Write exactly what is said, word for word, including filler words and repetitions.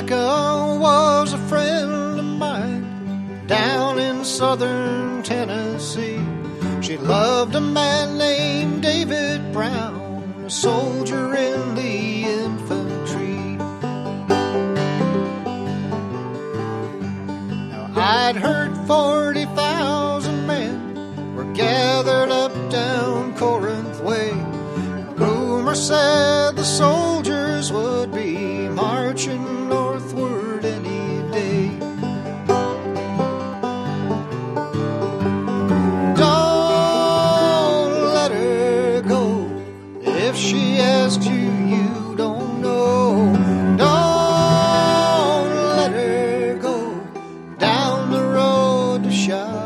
Rebecca was a friend of mine down in southern Tennessee. She loved a man named David Brown, a soldier in the infantry. Now I'd heard forty thousand men were gathered up down Corinth way. Rumor said the soldiers would be marching northward any day. Don't let her go. If she asks you, you don't know. Don't let her go down the road to Shiloh.